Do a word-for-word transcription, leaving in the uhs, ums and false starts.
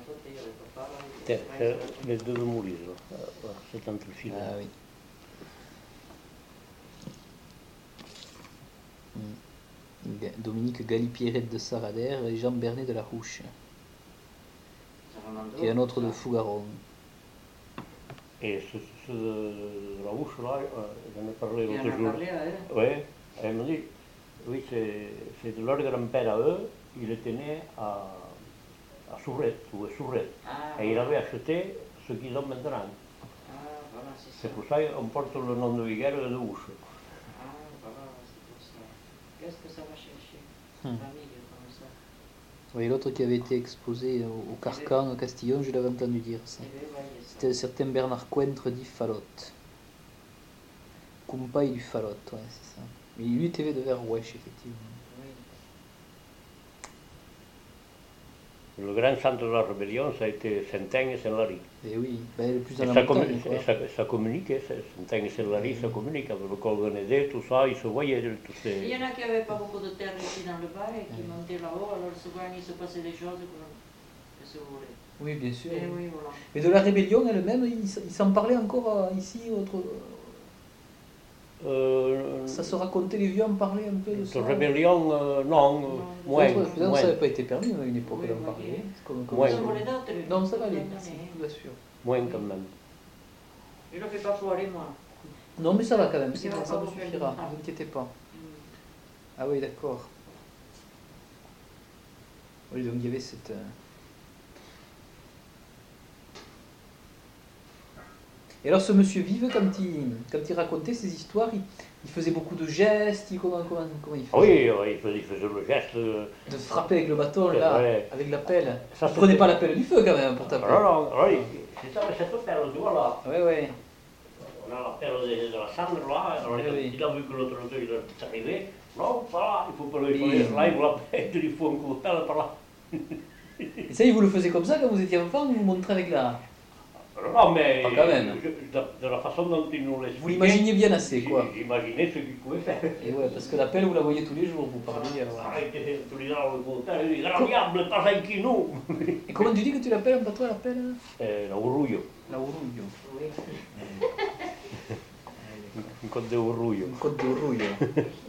C'est les deux de mourir, c'est entre le film. Ah oui. Dominique Galipierret de Saradère et Jean Bernet de la Rouche. Et un autre de Fougaron. Et ce, ce de la Rouche là, j'en ai parlé l'autre jour. Parlé, hein? Oui, elle m'a dit, oui, c'est de leur grand-père à eux, il était né à, à Sourette, ou à Sourette. Ah, et il avait acheté ce qu'ils ont maintenant. Ah, voilà, c'est ça. C'est pour ça qu'on porte le nom de Viguer et de Rouche. Ah, voilà, c'est pour ça. Qu'est-ce que ça va chercher? Hmm. Famille comme ça. Oui, l'autre qui avait été exposé au, au Carcan, au Castillon, je l'avais entendu dire ça. C'était un certain Bernard Cointre dit Falotte. Compaille du Falotte, ouais, c'est ça. Mais lui était de Verrouèche, effectivement. Oui. Le grand centre de la rébellion, ça a été Saint-Aignan et Saint-Lary. Et oui, ben, le plus dans Et la ça, montagne, commu- quoi. et ça, ça communiquait, Saint-Aignan et Saint-Lary, ça communique avec le col de Nédé, tout ça, ils se voyaient. Tous ces... Il y en a qui n'avaient pas beaucoup de terre ici dans le bas et qui montaient là-haut, alors souvent il se passait des choses que, que si vous voulez. Oui, bien sûr. Et oui, voilà. Mais de la rébellion elle-même, il, s- il s'en parlait encore euh, ici, autre... Euh, Ça se racontait, les vieux en parlaient un peu de de ça. rébellion, euh, non, Non, moins. Peut-être que moins. ça n'avait pas été permis à une époque Oui, d'en oui. parler. C'est comme- comme Ouais. ça. Vous voulez d'autres? Non, ça va aller, Non, merci, non, bien sûr. Moins quand même. Je ne le fais pas foirer, moi. Non, mais ça va quand même, c'est Il va bon, ça pas me vous faire suffira, du mal. ne vous inquiétez pas. Mm. Ah oui, d'accord. Oui, donc il y avait cette... euh, Et alors ce monsieur Vive, quand il, quand il racontait ses histoires, il, il faisait beaucoup de gestes, il, comment, comment, comment il faisait? Ah oui, euh, il faisait, il faisait le geste. euh, De frapper avec le bâton, C'est là, vrai. avec la pelle. Ça, Il prenait c'était- pas la pelle du feu quand même pour taper. Non, non, oui, c'est ça, cette perle, tu vois là. Oui, oui. On a la perle de, de la cendre là, alors Oui, il, oui. il a vu que l'autre il est arrivé. Non, pas là, il faut pas le Oui. faire. Là, il vous la pète, il faut un coup de pelle par là. Et ça, il vous le faisait comme ça quand vous étiez enfant, vous vous montrez avec la... Non, mais Pas quand même. je- de, de la façon dont il nous l'expliquait. Vous l'imaginez bien assez, quoi. J'imaginais ce qu'il pouvait faire. Et ouais, parce que la pelle, vous la voyez tous les jours, vous parliez. Alors. Arrêtez tous les ans le compteur, il dit grand diable, pas un qui nous. Et comment tu dis que tu l'appelles, pas toi, la pelle? Eh, la urruio, La Urruio. Oui. un code de urruio. Un code de Urruio.